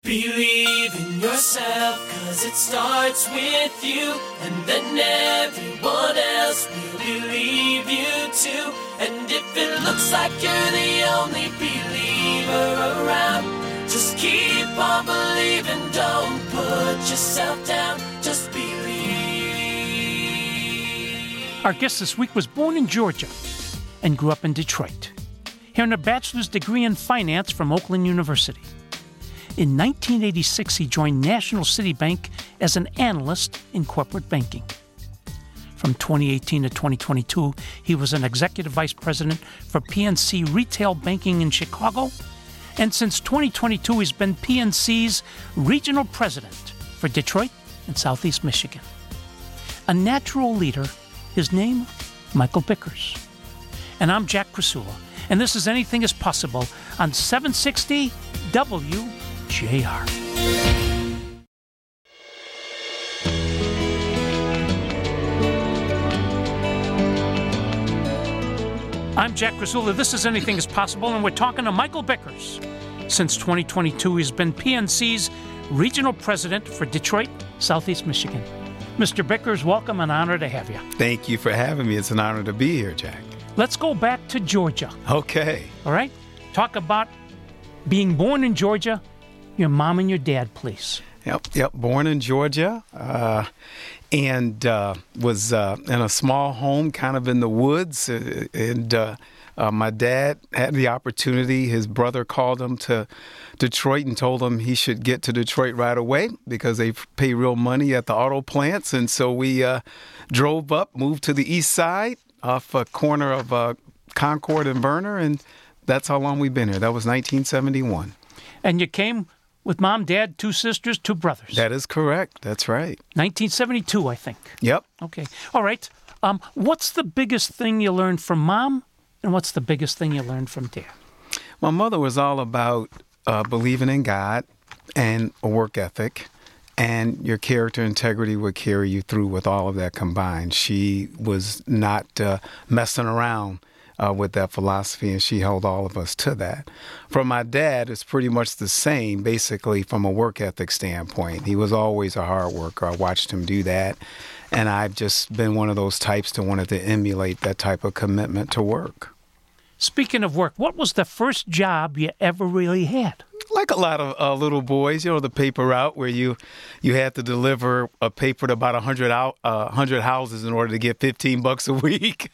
Believe in yourself, 'cause it starts with you, and then everyone else will believe you too. And if it looks like you're the only believer around, just keep on believing, don't put yourself down, just believe. Our guest this week was born in Georgia and grew up in Detroit. He earned a bachelor's degree in finance from Oakland University. In 1986, he joined National City Bank as an analyst in corporate banking. From 2018 to 2022, he was an executive vice president for PNC Retail Banking in Chicago. And since 2022, he's been PNC's regional president for Detroit and Southeast Michigan. A natural leader, his name, Michael Bickers. And I'm Jack Krasula, and this is Anything is Possible on 760 WJR. I'm Jack Krasula. This is Anything is Possible, and we're talking to Michael Bickers. Since 2022, he's been PNC's regional president for Detroit, Southeast Michigan. Mr. Bickers, welcome, and honor to have you. Thank you for having me. It's an honor to be here, Jack. Let's go back to Georgia. Okay. All right? Talk about being born in Georgia, your mom and your dad, please. Yep. Born in Georgia, and was in a small home, kind of in the woods. My dad had the opportunity. His brother called him to Detroit and told him he should get to Detroit right away because they pay real money at the auto plants. And so we drove up, moved to the east side off a corner of Concord and Berner, and that's how long we've been here. That was 1971. And you came with mom, dad, two sisters, two brothers. That is correct. That's right. 1972, I think. Yep. Okay. All right. What's the biggest thing you learned from mom, and what's the biggest thing you learned from dad? My mother was all about believing in God and a work ethic, and your character integrity would carry you through with all of that combined. She was not messing around with that philosophy, and she held all of us to that. From my dad, it's pretty much the same, basically, from a work ethic standpoint. He was always a hard worker. I watched him do that, and I've just been one of those types that wanted to emulate that type of commitment to work. Speaking of work, what was the first job you ever really had? Like a lot of little boys, the paper route where you had to deliver a paper to about 100 houses in order to get $15 a week.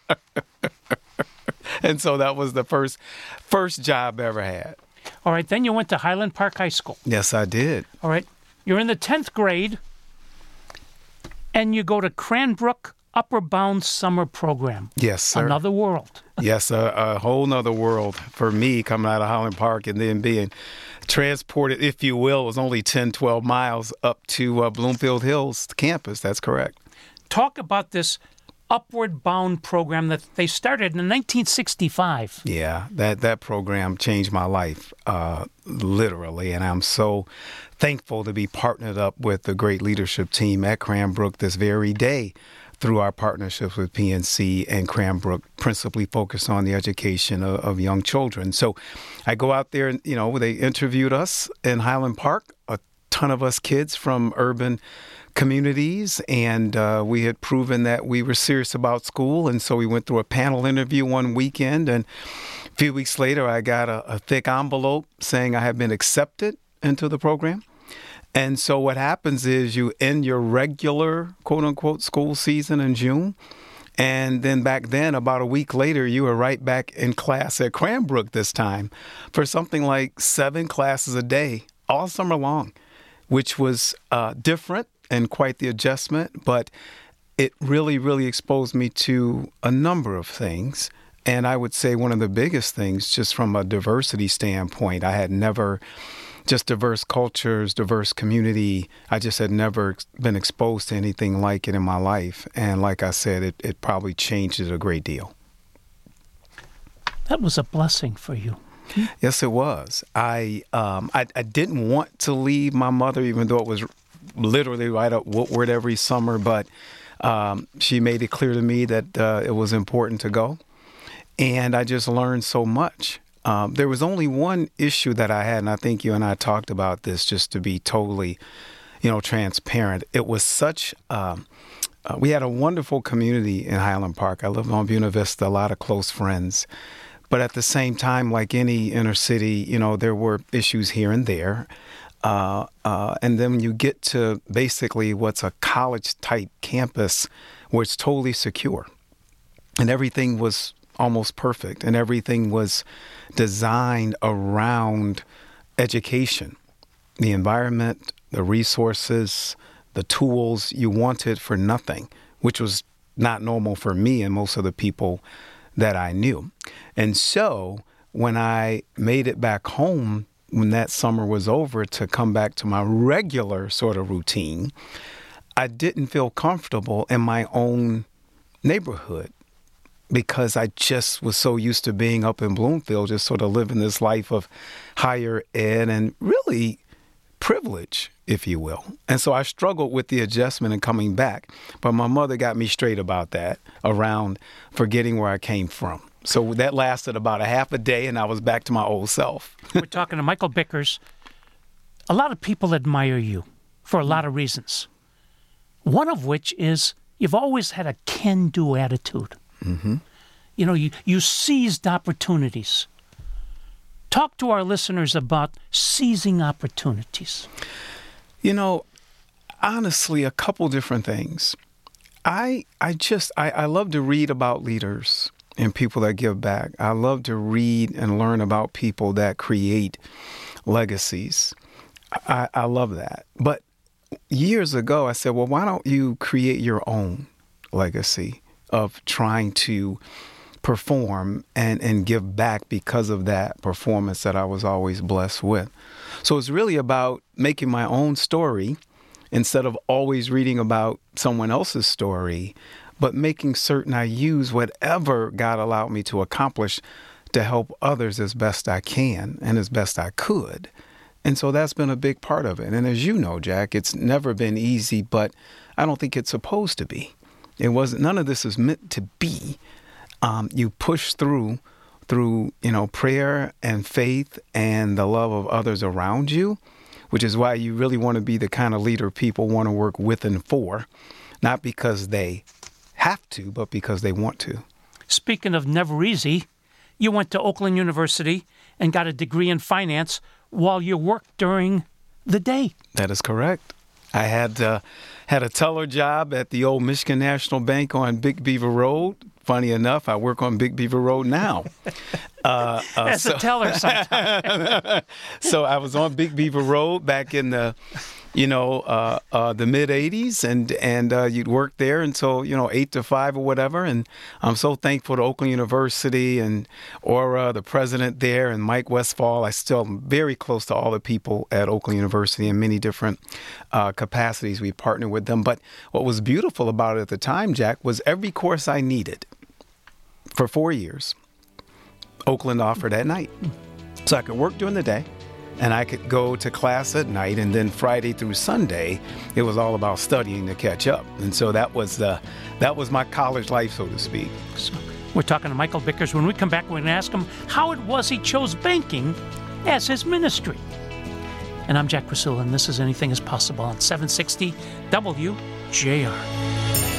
And so that was the first job I ever had. All right, then you went to Highland Park High School. Yes, I did. All right, you're in the 10th grade, and you go to Cranbrook Upper Bound Summer Program. Yes, sir. Another world. Yes, a whole nother world for me coming out of Highland Park and then being transported, if you will. It was only 10, 12 miles up to Bloomfield Hills campus. That's correct. Talk about this Upward Bound program that they started in 1965. Yeah, that program changed my life, literally, and I'm so thankful to be partnered up with the great leadership team at Cranbrook this very day through our partnerships with PNC and Cranbrook, principally focused on the education of young children. So I go out there and, they interviewed us in Highland Park, a ton of us kids from urban communities, and we had proven that we were serious about school, and so we went through a panel interview one weekend, and a few weeks later I got a thick envelope saying I had been accepted into the program. And so what happens is you end your regular, quote-unquote, school season in June, and then back then, about a week later, you were right back in class at Cranbrook this time for something like 7 classes a day all summer long, which was different and quite the adjustment, but it really, really exposed me to a number of things. And I would say one of the biggest things, just from a diversity standpoint, I had never, just diverse cultures, diverse community, I just had never been exposed to anything like it in my life. And like I said, it probably changed it a great deal. That was a blessing for you. Yes, it was. I didn't want to leave my mother, even though it was literally right up Woodward every summer, but she made it clear to me that it was important to go. And I just learned so much there was only one issue that I had, and I think you and I talked about this just to be totally, transparent. It was such, we had a wonderful community in Highland Park. I lived on Buena Vista, a lot of close friends. But at the same time, like any inner city, there were issues here and there. And then when you get to basically what's a college-type campus where it's totally secure and everything was almost perfect and everything was designed around education, the environment, the resources, the tools, you wanted for nothing, which was not normal for me and most of the people that I knew. And so when I made it back home, when that summer was over, to come back to my regular sort of routine, I didn't feel comfortable in my own neighborhood because I just was so used to being up in Bloomfield, just sort of living this life of higher ed and really privilege, if you will. And so I struggled with the adjustment and coming back. But my mother got me straight about that, around forgetting where I came from. So that lasted about a half a day, and I was back to my old self. We're talking to Michael Bickers. A lot of people admire you for a lot of reasons. One of which is you've always had a can-do attitude. Mm-hmm. You seized opportunities. Talk to our listeners about seizing opportunities. Honestly, a couple different things. I love to read about leaders and people that give back. I love to read and learn about people that create legacies. I love that. But years ago, I said, well, why don't you create your own legacy of trying to perform and give back because of that performance that I was always blessed with. So it's really about making my own story instead of always reading about someone else's story, but making certain I use whatever God allowed me to accomplish to help others as best I can and as best I could. And so that's been a big part of it. And as you know, Jack, it's never been easy, but I don't think it's supposed to be. It wasn't. None of this is meant to be. You push through, prayer and faith and the love of others around you, which is why you really want to be the kind of leader people want to work with and for, not because they have to, but because they want to. Speaking of never easy, you went to Oakland University and got a degree in finance while you worked during the day. That is correct. I had a teller job at the old Michigan National Bank on Big Beaver Road. Funny enough, I work on Big Beaver Road now. As a teller sometimes. So I was on Big Beaver Road back in the mid 80s, and you'd work there until 8 to 5 or whatever. And I'm so thankful to Oakland University and Aura, the president there, and Mike Westfall. I still am very close to all the people at Oakland University in many different capacities. We partnered with them. But what was beautiful about it at the time, Jack, was every course I needed for 4 years, Oakland offered at night. So I could work during the day, and I could go to class at night, and then Friday through Sunday, it was all about studying to catch up. And so that was my college life, so to speak. So we're talking to Michael Bickers. When we come back, we're going to ask him how it was he chose banking as his ministry. And I'm Jack Krasula, and this is Anything is Possible on 760 WJR.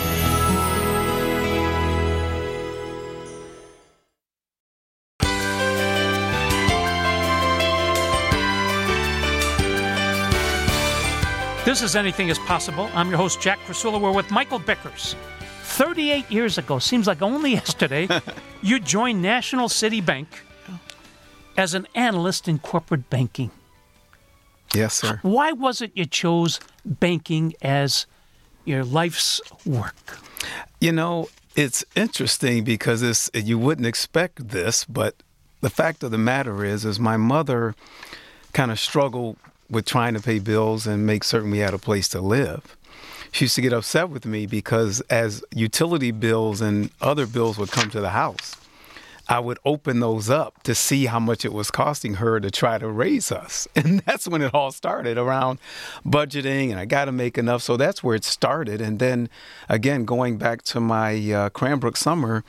This is Anything is Possible. I'm your host, Jack Krasula. We're with Michael Bickers. 38 years ago, seems like only yesterday, you joined National City Bank as an analyst in corporate banking. Yes, sir. Why was it you chose banking as your life's work? It's interesting because you wouldn't expect this, but the fact of the matter is my mother kind of struggled with trying to pay bills and make certain we had a place to live. She used to get upset with me because as utility bills and other bills would come to the house, I would open those up to see how much it was costing her to try to raise us. And that's when it all started, around budgeting, and I got to make enough. So that's where it started. And then, again, going back to my Cranbrook summer,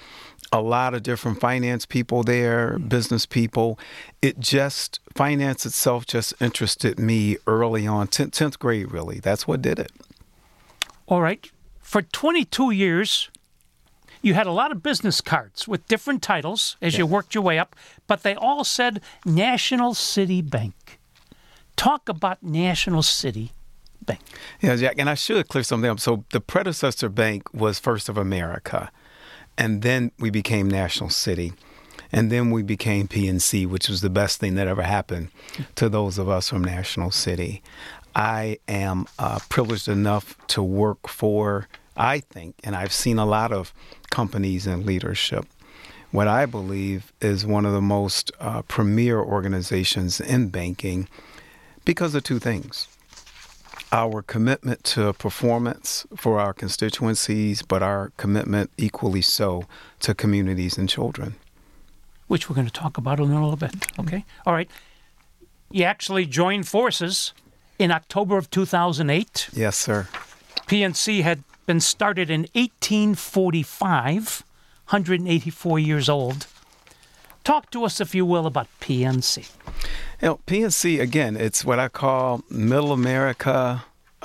a lot of different finance people there, business people. Finance itself just interested me early on, 10th grade, really. That's what did it. All right. For 22 years, you had a lot of business cards with different titles as you worked your way up, but they all said National City Bank. Talk about National City Bank. Yeah, Jack, and I should clear something up. So the predecessor bank was First of America, and then we became National City, and then we became PNC, which was the best thing that ever happened to those of us from National City. I am privileged enough to work for, I think, and I've seen a lot of companies in leadership, what I believe is one of the most premier organizations in banking because of two things. Our commitment to performance for our constituencies, but our commitment equally so to communities and children. Which we're going to talk about in a little bit, okay? All right. You actually joined forces in October of 2008. Yes, sir. PNC had been started in 1845, 184 years old. Talk to us, if you will, about PNC. You know, PNC, again, it's what I call Middle America.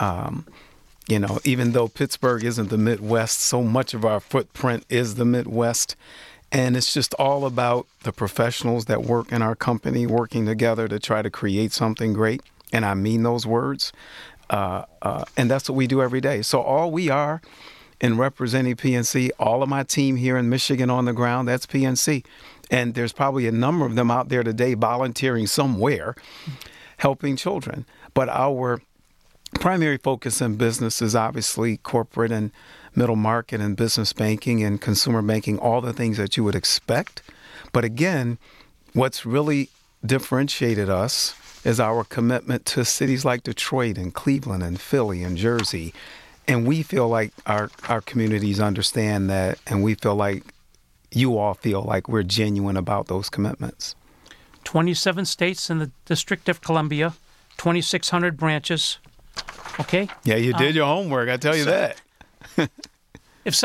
Even though Pittsburgh isn't the Midwest, so much of our footprint is the Midwest. And it's just all about the professionals that work in our company working together to try to create something great. And I mean those words. And that's what we do every day. So all we are in representing PNC, all of my team here in Michigan on the ground, that's PNC. And there's probably a number of them out there today volunteering somewhere, helping children. But our primary focus in business is obviously corporate and middle market and business banking and consumer banking, all the things that you would expect. But again, what's really differentiated us is our commitment to cities like Detroit and Cleveland and Philly and Jersey. And we feel like our communities understand that, and we feel like you all feel like we're genuine about those commitments. 27 states in the District of Columbia, 2,600 branches. Okay? Yeah, you did your homework, I tell you that. If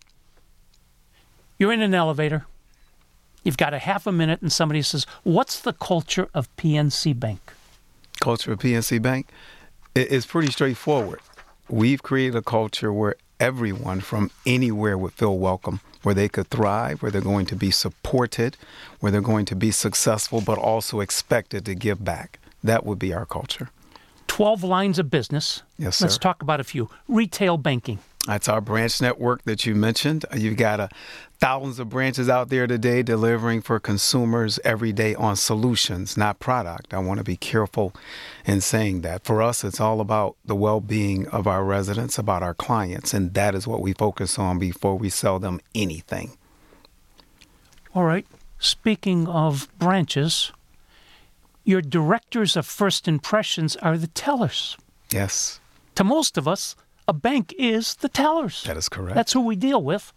you're in an elevator, you've got a half a minute, and somebody says, what's the culture of PNC Bank? Culture of PNC Bank? It's pretty straightforward. We've created a culture where everyone from anywhere would feel welcome, where they could thrive, where they're going to be supported, where they're going to be successful, but also expected to give back. That would be our culture. 12 lines of business. Yes, sir. Let's talk about a few. Retail banking. That's our branch network that you mentioned. You've got thousands of branches out there today delivering for consumers every day on solutions, not product. I want to be careful in saying that. For us, it's all about the well-being of our residents, about our clients, and that is what we focus on before we sell them anything. All right. Speaking of branches, your directors of first impressions are the tellers. Yes. To most of us, a bank is the tellers. That is correct. That's who we deal with.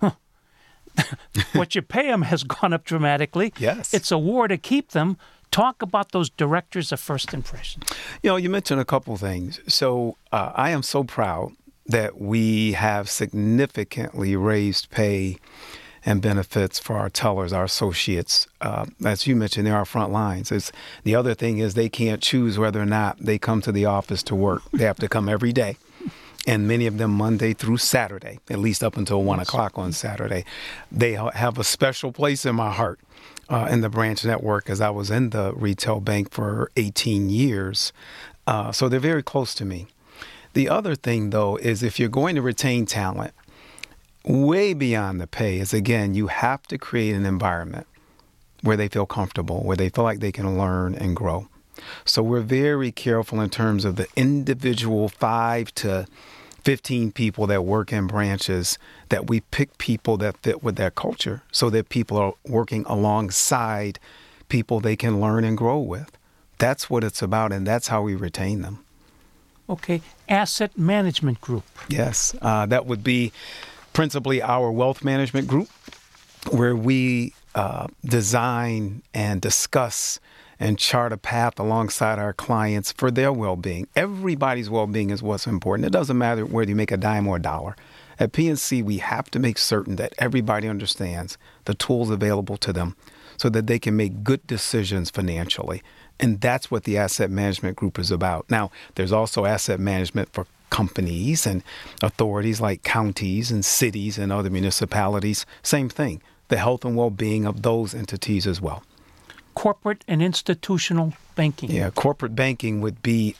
What you pay them has gone up dramatically. Yes. It's a war to keep them. Talk about those directors of first impressions. You mentioned a couple things. So I am so proud that we have significantly raised pay and benefits for our tellers, our associates. As you mentioned, they're our front lines. The other thing is they can't choose whether or not they come to the office to work. They have to come every day. And many of them Monday through Saturday, at least up until 1 o'clock on Saturday. They have a special place in my heart in the branch network, as I was in the retail bank for 18 years. So they're very close to me. The other thing, though, is if you're going to retain talent, way beyond the pay is, again, you have to create an environment where they feel comfortable, where they feel like they can learn and grow. So we're very careful in terms of the individual 5 to 15 people that work in branches, that we pick people that fit with their culture so that people are working alongside people they can learn and grow with. That's what it's about, and that's how we retain them. Okay. Asset management group. Yes. That would be principally our wealth management group, where we design and discuss and chart a path alongside our clients for their well-being. Everybody's well-being is what's important. It doesn't matter whether you make a dime or a dollar. At PNC, we have to make certain that everybody understands the tools available to them so that they can make good decisions financially. And that's what the asset management group is about. Now, there's also asset management for companies and authorities like counties and cities and other municipalities. Same thing, the health and well-being of those entities as well. Corporate and institutional banking. Yeah, corporate banking would be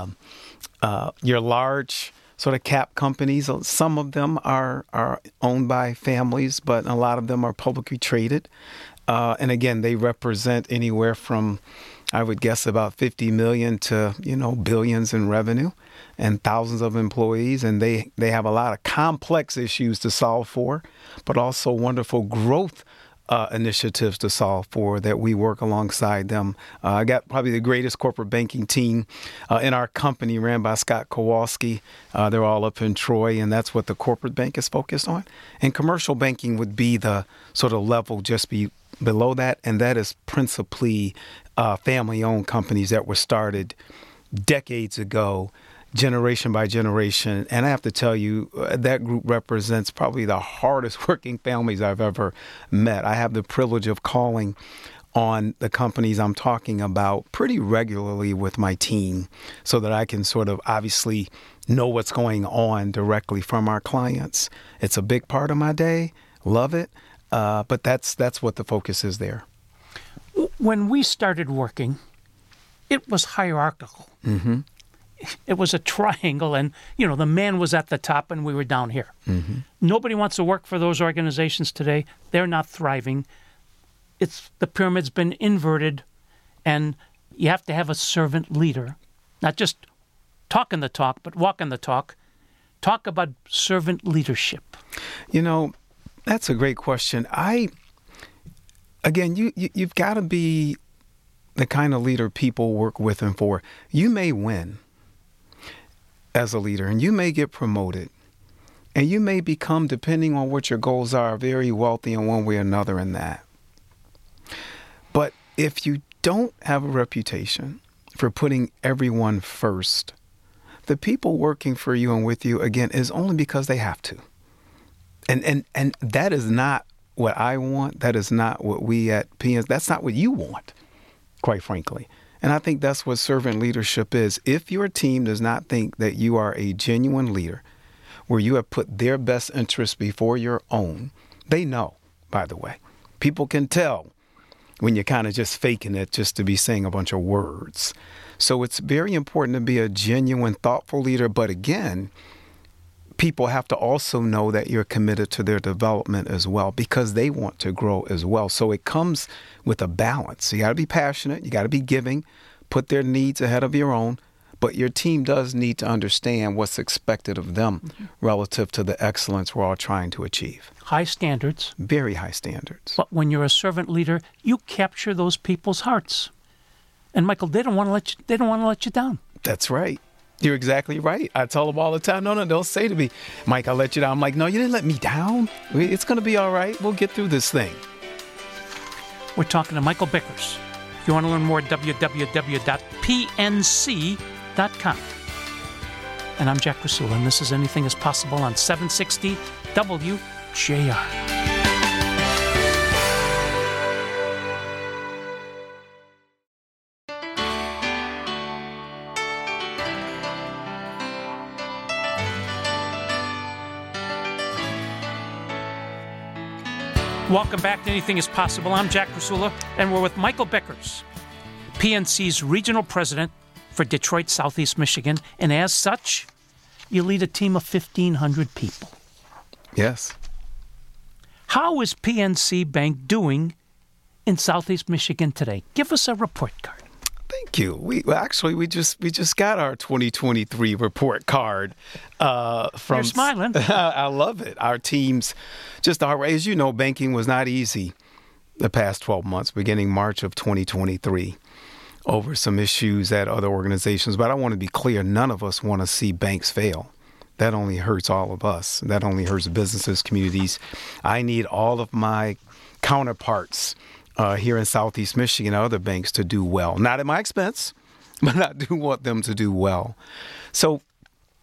your large sort of cap companies. Some of them are owned by families, but a lot of them are publicly traded. And again, they represent anywhere from, I would guess, about 50 million to, billions in revenue and thousands of employees. And they have a lot of complex issues to solve for, but also wonderful growth initiatives to solve for that we work alongside them. I got probably the greatest corporate banking team in our company, ran by Scott Kowalski. They're all up in Troy, and that's what the corporate bank is focused on. And commercial banking would be the sort of level just below that, and that is principally family-owned companies that were started decades ago, generation by generation. And I have to tell you, that group represents probably the hardest working families I've ever met. I have the privilege of calling on the companies I'm talking about pretty regularly with my team so that I can sort of obviously know what's going on directly from our clients. It's a big part of my day. Love it. But that's what the focus is there. When we started working, it was hierarchical. Mm-hmm. It was a triangle, and, the man was at the top and we were down here. Mm-hmm. Nobody wants to work for those organizations today. They're not thriving. The pyramid's been inverted, and you have to have a servant leader, not just talking the talk, but walking the talk. Talk about servant leadership. That's a great question. You've got to be the kind of leader people work with and for. You may win as a leader, and you may get promoted, and you may become, depending on what your goals are, very wealthy in one way or another in that. But if you don't have a reputation for putting everyone first, the people working for you and with you, again, is only because they have to. And that is not what I want. That is not what we at PNC, that's not what you want, quite frankly. And I think that's what servant leadership is. If your team does not think that you are a genuine leader, where you have put their best interests before your own, they know, by the way. People can tell when you're kind of just faking it just to be saying a bunch of words. So it's very important to be a genuine, thoughtful leader. But again, people have to also know that you're committed to their development as well, because they want to grow as well. So it comes with a balance. You got to be passionate. You got to be giving, put their needs ahead of your own. But your team does need to understand what's expected of them relative to the excellence we're all trying to achieve. High standards. Very high standards. But when you're a servant leader, you capture those people's hearts. And Michael, they don't want to let you down. That's right. You're exactly right. I tell them all the time, no, don't say to me, Mike, I'll let you down. I'm like, no, you didn't let me down. It's going to be all right. We'll get through this thing. We're talking to Michael Bickers. If you want to learn more, www.pnc.com. And I'm Jack Rasula, and this is Anything is Possible on 760 WJR. Welcome back to Anything is Possible. I'm Jack Rasula, and we're with Michael Bickers, PNC's regional president for Detroit, Southeast Michigan. And as such, you lead a team of 1,500 people. Yes. How is PNC Bank doing in Southeast Michigan today? Give us a report card. Thank you. We just got our 2023 report card from. You're smiling. I love it. Our teams, just the hard way. As you know, banking was not easy the past 12 months, beginning March of 2023, over some issues at other organizations. But I want to be clear: none of us want to see banks fail. That only hurts all of us. That only hurts businesses, communities. I need all of my counterparts here in Southeast Michigan and other banks to do well. Not at my expense, but I do want them to do well. So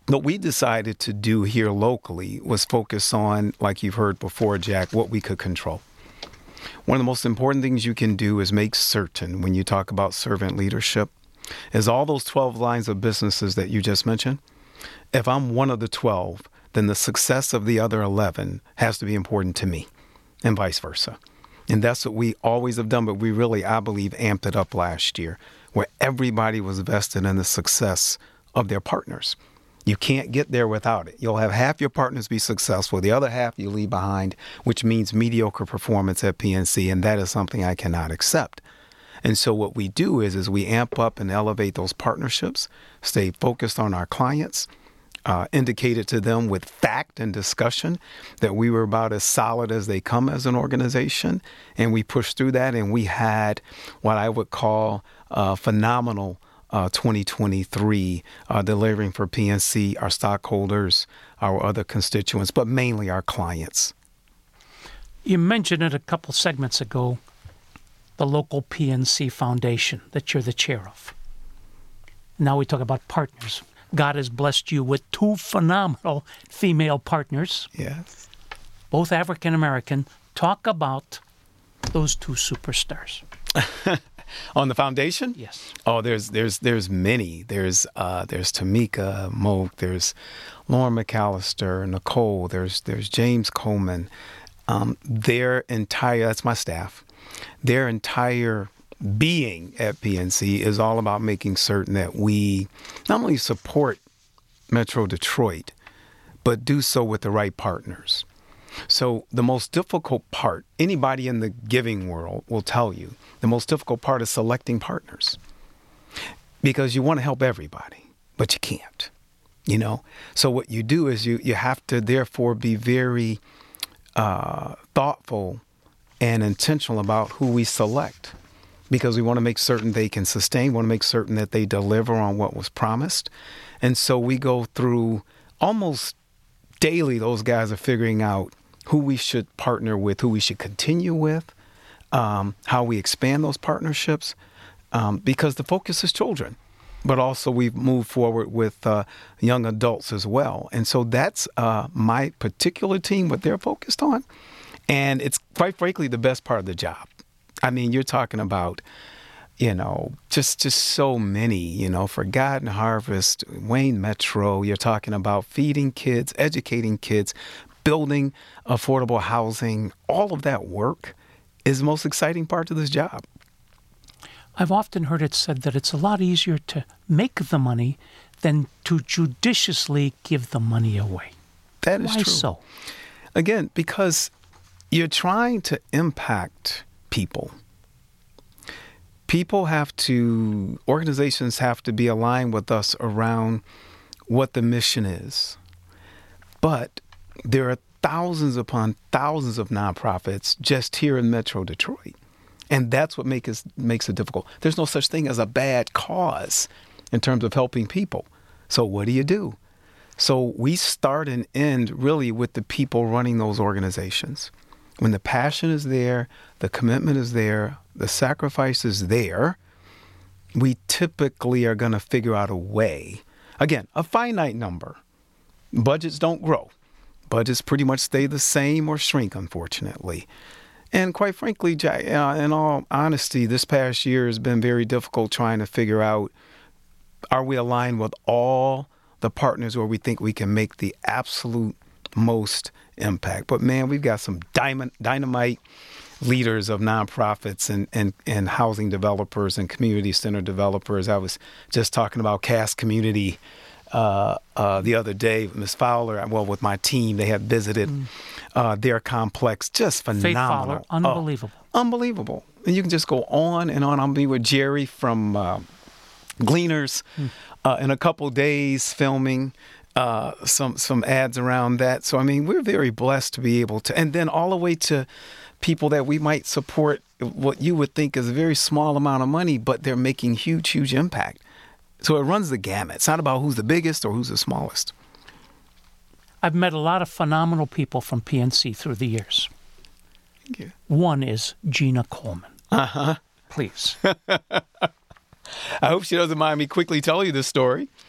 what we decided to do here locally was focus on, like you've heard before, Jack, what we could control. One of the most important things you can do is make certain, when you talk about servant leadership, is all those 12 lines of businesses that you just mentioned. If I'm one of the 12, then the success of the other 11 has to be important to me, and vice versa. And that's what we always have done, but we really, I believe, amped it up last year, where everybody was vested in the success of their partners. You can't get there without it. You'll have half your partners be successful, the other half you leave behind, which means mediocre performance at PNC, and that is something I cannot accept. And so what we do is we amp up and elevate those partnerships, stay focused on our clients, indicated to them with fact and discussion that we were about as solid as they come as an organization, and we pushed through that, and we had what I would call phenomenal 2023, delivering for PNC, our stockholders, our other constituents, but mainly our clients. You mentioned it a couple segments ago, the local PNC Foundation that you're the chair of. Now we talk about partners. God has blessed you with 2 phenomenal female partners. Yes. Both African American. Talk about those 2 superstars. On the foundation? Yes. Oh, there's many. There's Tamika Moak. There's Lauren McAllister, Nicole. There's James Coleman. Their entire, that's my staff. Their entire being at PNC is all about making certain that we not only support Metro Detroit, but do so with the right partners. So the most difficult part, anybody in the giving world will tell you, the most difficult part is selecting partners, because you want to help everybody, but you can't, So what you do is you have to therefore be very thoughtful and intentional about who we select, because we want to make certain they can sustain, want to make certain that they deliver on what was promised. And so we go through almost daily, those guys are figuring out who we should partner with, who we should continue with, how we expand those partnerships, because the focus is children. But also we've moved forward with young adults as well. And so that's my particular team, what they're focused on. And it's quite frankly the best part of the job. I mean, you're talking about, just so many, Forgotten Harvest, Wayne Metro. You're talking about feeding kids, educating kids, building affordable housing. All of that work is the most exciting part of this job. I've often heard it said that it's a lot easier to make the money than to judiciously give the money away. That is true. Why so? Again, because you're trying to impact people. Organizations have to be aligned with us around what the mission is. But there are thousands upon thousands of nonprofits just here in Metro Detroit. And that's what makes it difficult. There's no such thing as a bad cause in terms of helping people. So what do? So we start and end really with the people running those organizations. When the passion is there, the commitment is there, the sacrifice is there, we typically are going to figure out a way. Again, a finite number. Budgets don't grow. Budgets pretty much stay the same or shrink, unfortunately. And quite frankly, Jack, in all honesty, this past year has been very difficult trying to figure out, are we aligned with all the partners where we think we can make the absolute most impact? But man, we've got some dynamite leaders of nonprofits and housing developers and community center developers. I was just talking about Cass Community the other day, Ms. Fowler, with my team. They had visited their complex, just phenomenal. Faith Fowler, unbelievable. Unbelievable. And you can just go on and on. I'll be with Jerry from Gleaners in a couple days filming some ads around that. So, I mean, we're very blessed to be able to, and then all the way to people that we might support what you would think is a very small amount of money, but they're making huge, huge impact. So it runs the gamut. It's not about who's the biggest or who's the smallest. I've met a lot of phenomenal people from PNC through the years. Thank you. One is Gina Coleman. Uh-huh. Please. I hope she doesn't mind me quickly telling you this story.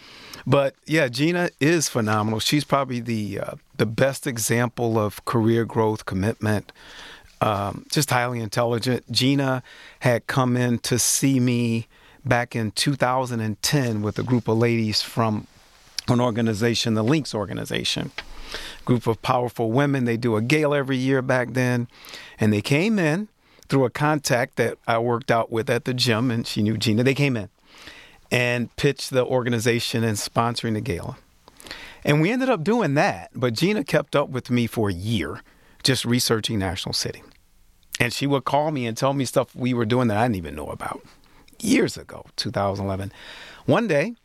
But yeah, Gina is phenomenal. She's probably the best example of career growth, commitment, just highly intelligent. Gina had come in to see me back in 2010 with a group of ladies from an organization, the Links organization, group of powerful women. They do a gala every year back then. And they came in through a contact that I worked out with at the gym, and she knew Gina. They came in and pitched the organization and sponsoring the gala. And we ended up doing that. But Gina kept up with me for a year, just researching National City. And she would call me and tell me stuff we were doing that I didn't even know about. Years ago, 2011. One day,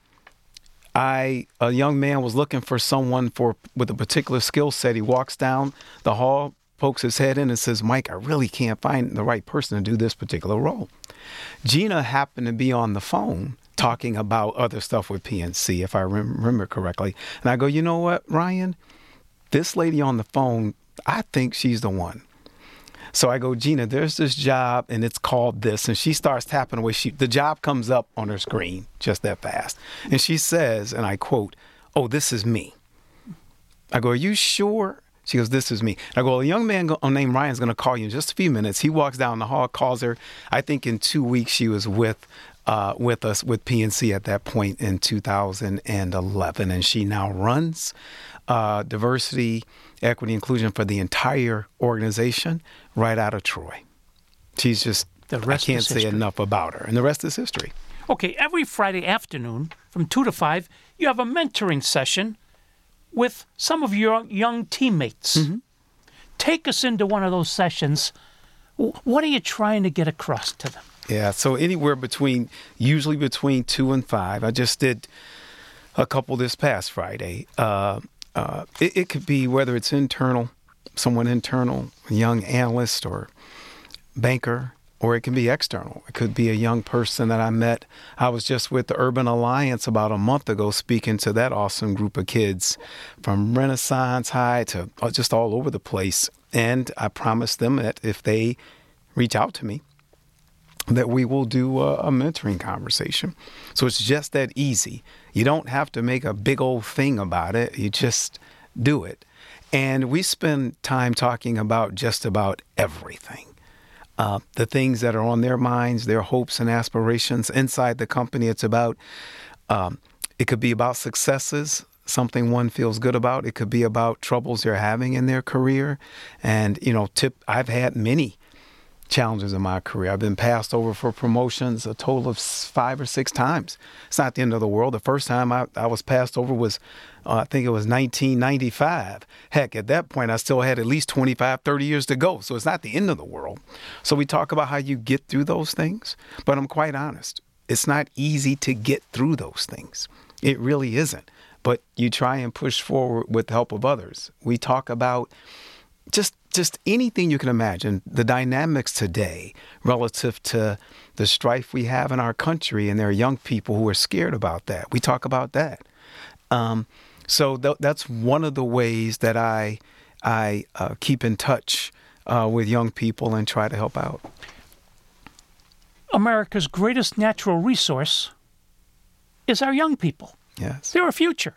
a young man was looking for someone with a particular skill set. He walks down the hall, pokes his head in and says, "Mike, I really can't find the right person to do this particular role." Gina happened to be on the phone talking about other stuff with PNC, if I remember correctly. And I go, "You know what, Ryan? This lady on the phone, I think she's the one." So I go, "Gina, there's this job and it's called this." And she starts tapping away. The job comes up on her screen just that fast. And she says, and I quote, "Oh, this is me." I go, "Are you sure?" She goes, "This is me." I go, "A young man named Ryan is going to call you in just a few minutes." He walks down the hall, calls her. I think in 2 weeks she was with us with PNC at that point in 2011. And she now runs diversity, equity, inclusion for the entire organization right out of Troy. She's just, I can't say enough about her. And the rest is history. Okay, every Friday afternoon from 2 to 5, you have a mentoring session with some of your young teammates. Mm-hmm. Take us into one of those sessions. What are you trying to get across to them? Yeah, so usually between 2 and 5. I just did a couple this past Friday. It could be whether it's someone internal, a young analyst or banker, or it can be external. It could be a young person that I met. I was just with the Urban Alliance about a month ago speaking to that awesome group of kids from Renaissance High to just all over the place. And I promised them that if they reach out to me, that we will do a mentoring conversation. So it's just that easy. You don't have to make a big old thing about it. You just do it. And we spend time talking about just about everything. The things that are on their minds, their hopes and aspirations inside the company. It's about, it could be about successes, something one feels good about. It could be about troubles they're having in their career. And, I've had many challenges in my career. I've been passed over for promotions a total of 5 or 6 times. It's not the end of the world. The first time I was passed over was, I think it was 1995. Heck, at that point, I still had at least 25, 30 years to go. So it's not the end of the world. So we talk about how you get through those things. But I'm quite honest. It's not easy to get through those things. It really isn't. But you try and push forward with the help of others. We talk about just anything you can imagine, the dynamics today relative to the strife we have in our country, and there are young people who are scared about that. We talk about that. So that's one of the ways that I keep in touch with young people and try to help out. America's greatest natural resource is our young people. Yes. They're our future.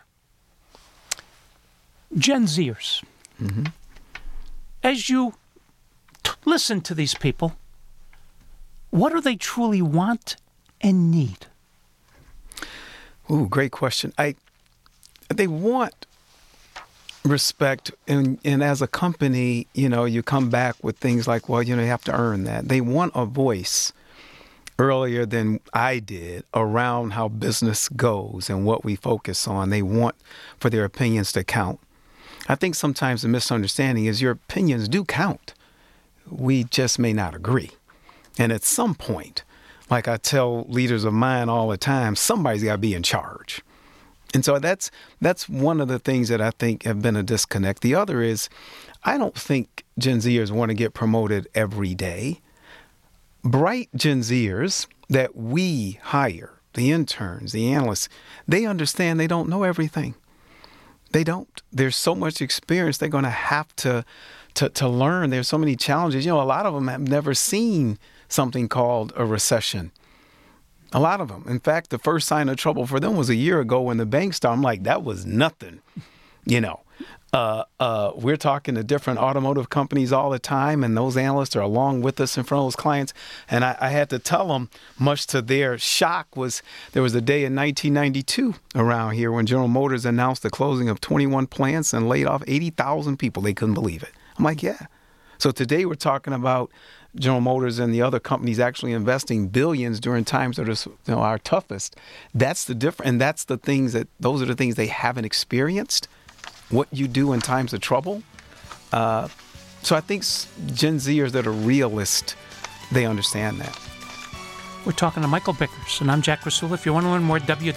Gen Zers. Mm-hmm. As you listen to these people, what do they truly want and need? Ooh, great question. They want respect, and as a company, you come back with things like, well, you have to earn that. They want a voice earlier than I did around how business goes and what we focus on. They want for their opinions to count. I think sometimes the misunderstanding is your opinions do count. We just may not agree. And at some point, like I tell leaders of mine all the time, somebody's got to be in charge. And so that's one of the things that I think have been a disconnect. The other is, I don't think Gen Zers want to get promoted every day. Bright Gen Zers that we hire, the interns, the analysts, they understand they don't know everything. They don't. There's so much experience they're going to have to learn. There's so many challenges. A lot of them have never seen something called a recession. A lot of them. In fact, the first sign of trouble for them was a year ago when the bank started. I'm like, that was nothing, you know. We're talking to different automotive companies all the time, and those analysts are along with us in front of those clients. And I had to tell them, much to their shock, there was a day in 1992 around here when General Motors announced the closing of 21 plants and laid off 80,000 people. They couldn't believe it. I'm like, yeah. So today we're talking about General Motors and the other companies actually investing billions during times that are our toughest. That's the difference, and those are the things they haven't experienced. What you do in times of trouble. So I think Gen Zers that are realist, they understand that. We're talking to Michael Bickers, and I'm Jack Krasula. If you want to learn more,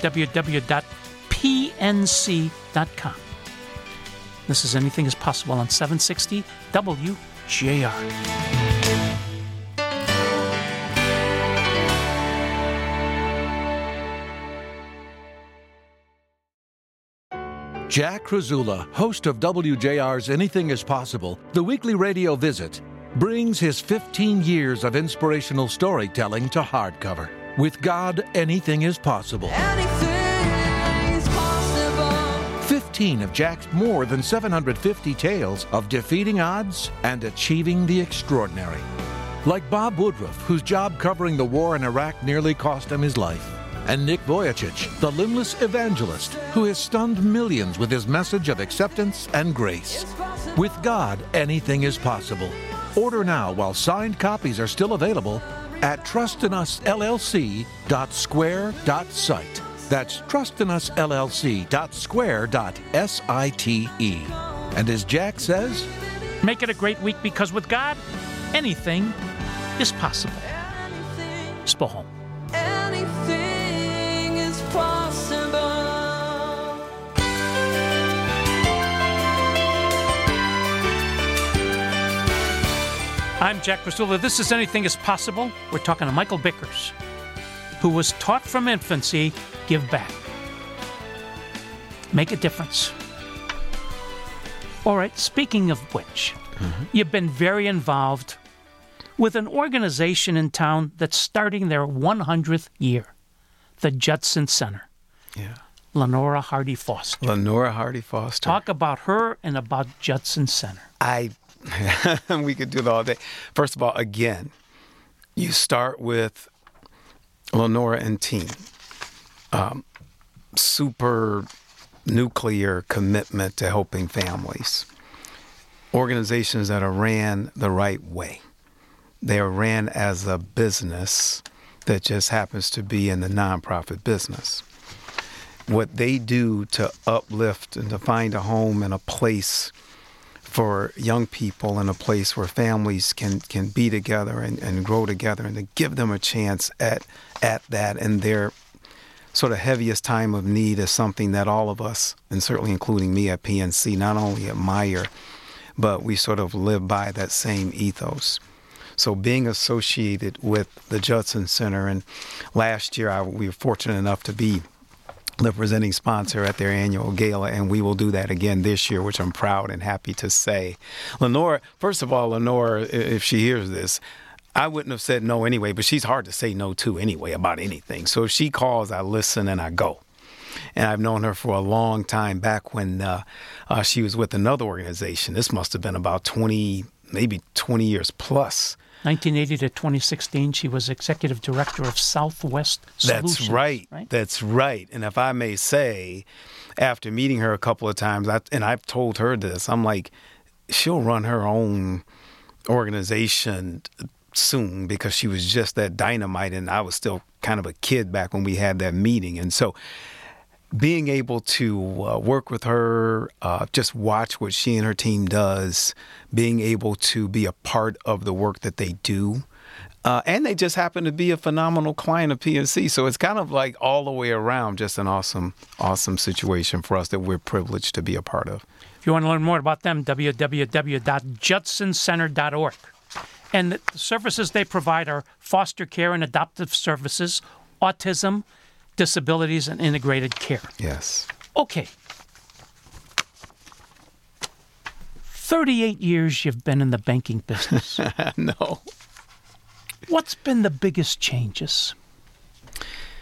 www.pnc.com. This is Anything is Possible on 760 WJR. Jack Krasula, host of WJR's Anything is Possible, the weekly radio visit, brings his 15 years of inspirational storytelling to hardcover. With God, anything is possible. Anything is possible. 15 of Jack's more than 750 tales of defeating odds and achieving the extraordinary. Like Bob Woodruff, whose job covering the war in Iraq nearly cost him his life. And Nick Vujicic, the limbless evangelist who has stunned millions with his message of acceptance and grace. With God, anything is possible. Order now while signed copies are still available at trustinusllc.square.site. That's trustinusllc.square.site. And as Jack says, make it a great week, because with God, anything is possible. Spoholm. Anything is possible. I'm Jack Krasula. This is Anything is Possible. We're talking to Michael Bickers, who was taught from infancy, give back. Make a difference. All right, speaking of which, you've been very involved with an organization in town that's starting their 100th year, the Judson Center. Yeah. Lenora Hardy Foster. Lenora Hardy Foster. Talk about her and about Judson Center. We could do it all day. First of all, again, you start with Lenora and team. Super nuclear commitment to helping families. Organizations that are ran the right way. They are ran as a business that just happens to be in the nonprofit business. What they do to uplift and to find a home and a place for young people, and a place where families can be together and grow together, and to give them a chance at that in their sort of heaviest time of need, is something that all of us, and certainly including me at PNC, not only admire, but we sort of live by that same ethos. So being associated with the Judson Center, and last year we were fortunate enough to be the presenting sponsor at their annual gala, and we will do that again this year, which I'm proud and happy to say. Lenora, first of all, Lenora, if she hears this, I wouldn't have said no anyway, but she's hard to say no to anyway about anything. So if she calls, I listen and I go. And I've known her for a long time, back when she was with another organization. This must have been about 20 years plus. 1980 to 2016, she was executive director of Southwest Solutions. That's right. That's right. And if I may say, after meeting her a couple of times, and I've told her this, I'm like, she'll run her own organization soon, because she was just that dynamite, and I was still kind of a kid back when we had that meeting. And so being able to work with her, just watch what she and her team does, being able to be a part of the work that they do. And they just happen to be a phenomenal client of PNC. So it's kind of like all the way around just an awesome situation for us that we're privileged to be a part of. If you want to learn more about them, www.judsoncenter.org. And the services they provide are foster care and adoptive services, autism, disabilities, and integrated care. Yes. Okay. 38 years you've been in the banking business. No. What's been the biggest changes?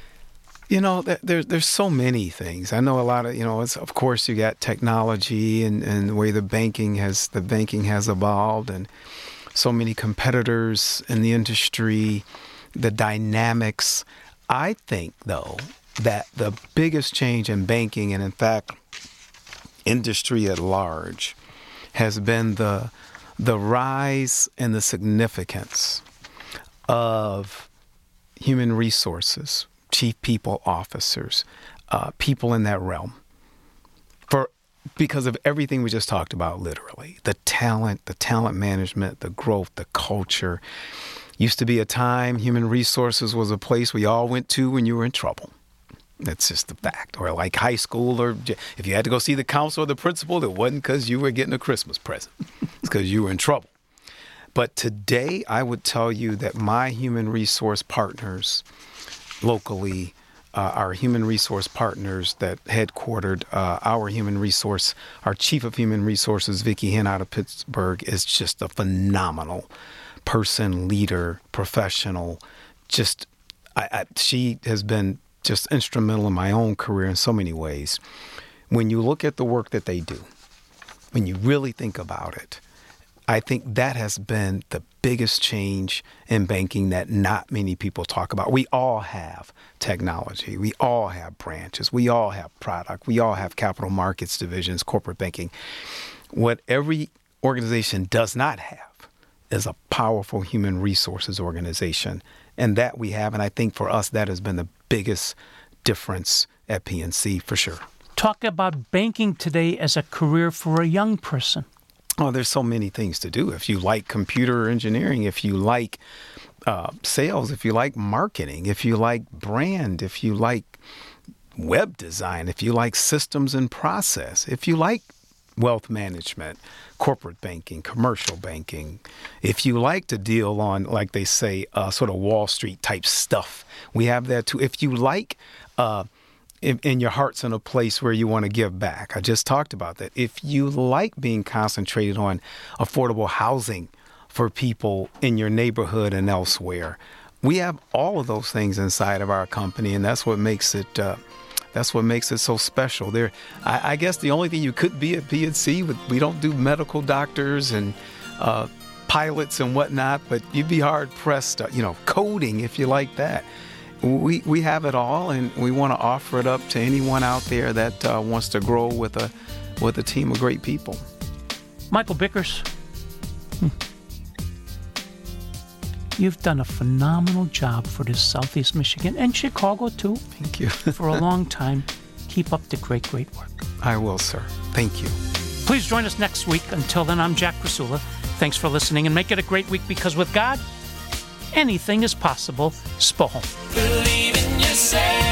There's so many things. I know a lot of, it's, of course, you got technology and the way the banking has evolved, and so many competitors in the industry, the dynamics. I think, though, that the biggest change in banking, and in fact, industry at large, has been the rise and the significance of human resources, chief people officers, people in that realm, because of everything we just talked about, literally. The talent management, the growth, the culture. Used to be a time human resources was a place we all went to when you were in trouble. That's just the fact. Or like high school, or if you had to go see the counselor or the principal, it wasn't because you were getting a Christmas present. It's because you were in trouble. But today, I would tell you that my human resource partners locally, our human resource partners that headquartered our chief of human resources, Vicki Henn out of Pittsburgh, is just a phenomenal person, leader, professional. She has been just instrumental in my own career in so many ways. When you look at the work that they do, when you really think about it, I think that has been the biggest change in banking that not many people talk about. We all have technology. We all have branches. We all have product. We all have capital markets divisions, corporate banking. What every organization does not have is a powerful human resources organization. And that we have. And I think for us, that has been the biggest difference at PNC for sure. Talk about banking today as a career for a young person. Oh, there's so many things to do. If you like computer engineering, if you like sales, if you like marketing, if you like brand, if you like web design, if you like systems and process, if you like wealth management, corporate banking, commercial banking, if you like to deal on, like they say, sort of Wall Street type stuff, we have that too. If you like in your heart's in a place where you want to give back. I just talked about that. If you like being concentrated on affordable housing for people in your neighborhood and elsewhere, we have all of those things inside of our company, and that's what makes it so special. I guess the only thing you could be at PNC, we don't do medical doctors and pilots and whatnot, but you'd be hard pressed, coding if you like that. We have it all, and we want to offer it up to anyone out there that wants to grow with a team of great people. Michael Bickers, you've done a phenomenal job for this Southeast Michigan and Chicago too. Thank you. For a long time. Keep up the great work. I will, sir. Thank you. Please join us next week. Until then, I'm Jack Krasula. Thanks for listening, and make it a great week, because with God, anything is possible. Spohom. Believe in yourself.